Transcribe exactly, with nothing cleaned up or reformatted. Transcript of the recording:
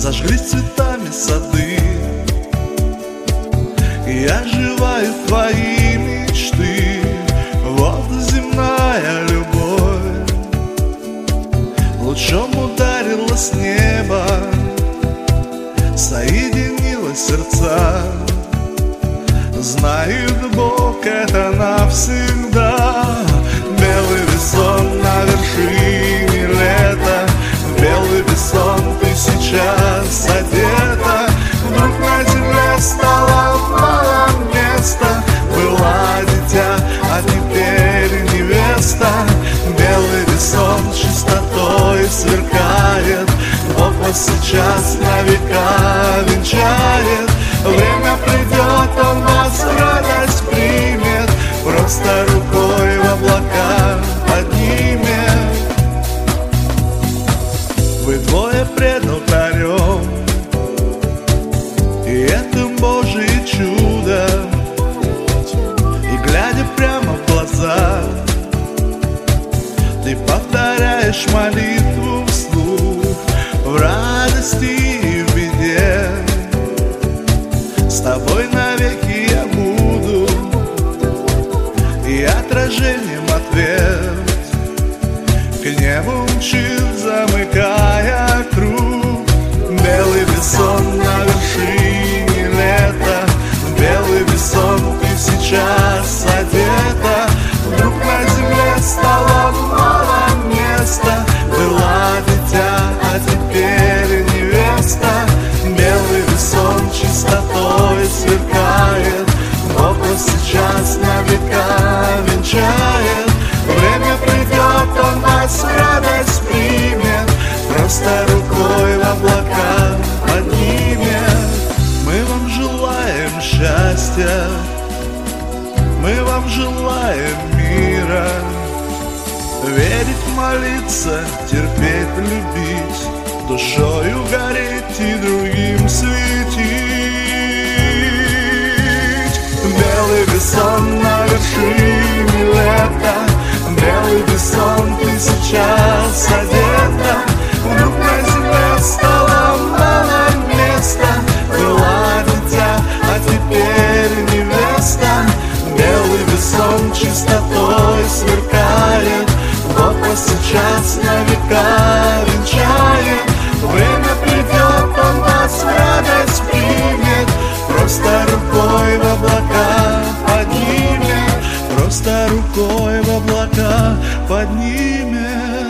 Зажглись цветами сады, и оживают твои мечты. Вот земная любовь лучом ударила с неба, соединила сердца. Знает Бог, это навсегда. Белый весон на вершине лета, белый весон ты сейчас одета. Вдруг на земле стало мало места. Была дитя, а теперь невеста. Белый весон чистотой сверкает, Бог вас сейчас на века венчает. Время придет, Он вас в радость примет, просто рукой в облака поднимет. Вы двое пред алтарем, и это Божие чудо. И глядя прямо в глаза, ты повторяешь молитву вслух, в радости и в беде. С тобой навеки я буду, и отражением ответ к небу мчит, замыкая круг. Белый весон на вершине лета, белый весон ты сейчас одета. Вдруг на земле стало мало места. Была дитя, а теперь невеста. Белый весон чистотой сверкает, Бог вас сейчас на века венчает. Время придет, Он вас в радость примет, просто рукой в облака поднимет. Мы вам желаем счастья, мы вам желаем мира. Верить, молиться, терпеть, любить, душою гореть и другим светить. Белый весон на вершине лета, белый весон ты сейчас одета. Вдруг на земле стало мало места. Была дитя, а теперь невеста. Белый весон чистотой сверкает, Бог вас сейчас на века венчает. Время придет, Он вас в радость примет, просто рукой в облака поднимет, просто рукой в облака поднимет.